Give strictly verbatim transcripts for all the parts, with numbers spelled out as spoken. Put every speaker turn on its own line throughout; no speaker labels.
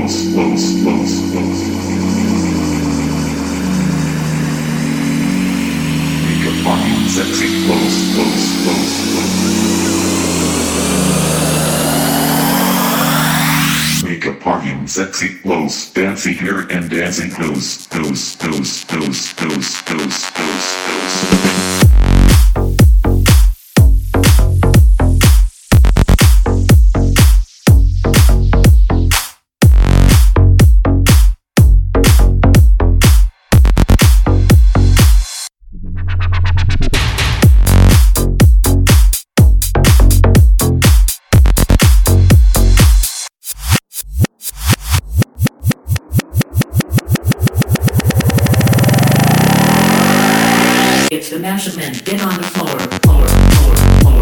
close, close, close, close. Make a fucking sexy close, close, close, close. Make a parking sexy close, fancy hair and dancing nose, nose, nose, nose, nose, nose, nose, nose.
It's the measurement. Get on the floor, floor, floor, floor.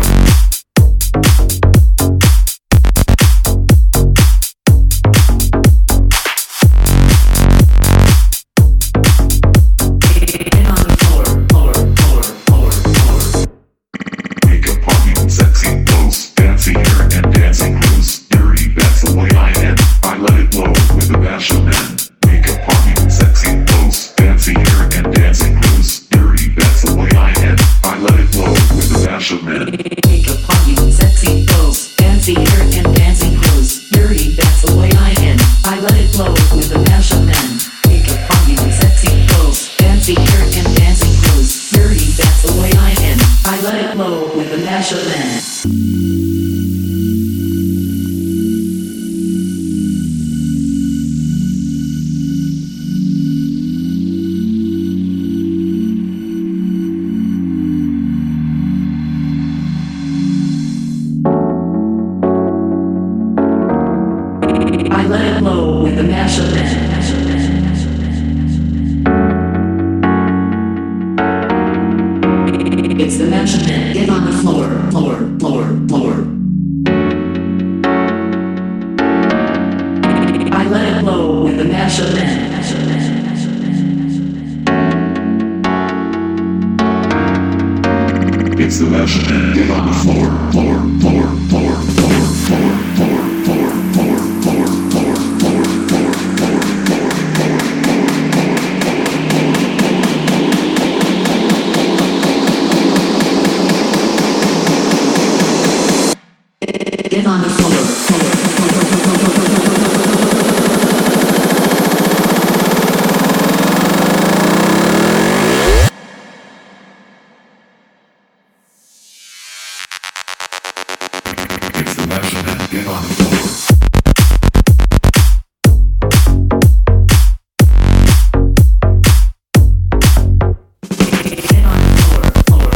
Get on the floor, floor, floor, floor, floor.
Make a parking sexy close, fancy hair and dancing moves. Dirty, that's the way I am. I let it blow with a bashment. Make a parking sexy close, fancy hair and dancing moves. Dirty, that's the way I am. I let it blow with a bashment.
Make a party sexy clothes, fancy hair and dancing clothes. Dirty, that's the way I am. I let it blow with a measurement. Make a party sexy clothes, fancy hair and dancing clothes. Dirty, that's the way I am. I let it blow with a measurement. I let it blow with the measurement. It's the measurement. Get on the floor, floor, floor, floor. I let it blow with the measurement.
It's the measurement. Get on the floor, floor, floor, floor, floor, floor, floor, floor, floor, floor, floor, floor, floor, floor,
Get on the floor, floor, floor, floor, floor, floor.
it's the measurement. Get on the floor.
Get on the floor, floor.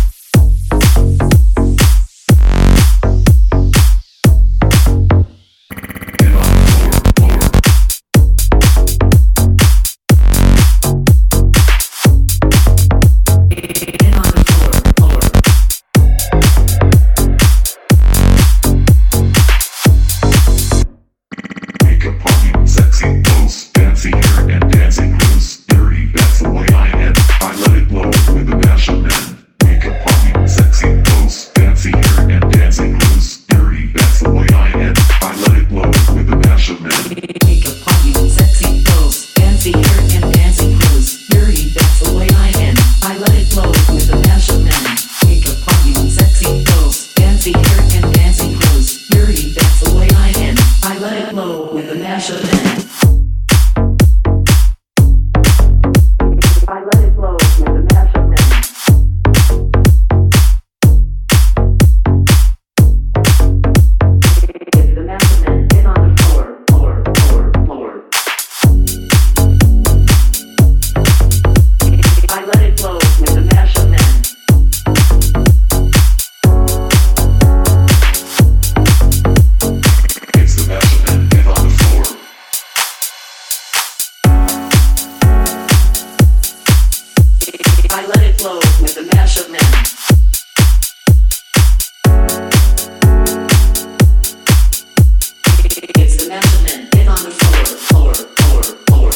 Get on the floor, floor.
Get on the floor, floor.
Make a parking sexy close, fancy hair and dancing moves. Dirty, that's the way I am. I let it blow with a measurement. Make a parking sexy close, fancy hair and dancing moves. Dirty, that's the way I am. I let it blow with a measurement.
Make a party sexy clothes, fancy hair and dancing clothes. Dirty, that's the way I am. I let it blow with a measurement. Make a party sexy clothes, fancy hair and dancing clothes. Dirty, that's the way I am. I let it blow with a measurement. I let it blow with a measurement. It's the measurement. Get on the floor, floor, floor, floor. I let it blow with the measurement.
It's the measurement. Get on the floor.
I let it blow with the measurement. It's the measurement. Get on the floor, floor, floor, floor.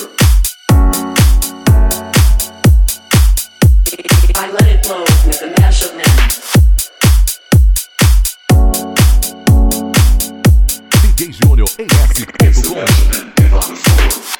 I let it blow with the measurement.
D J Júnior A S
It's
ponto
the
com.
Bachelor Man. Get on the floor.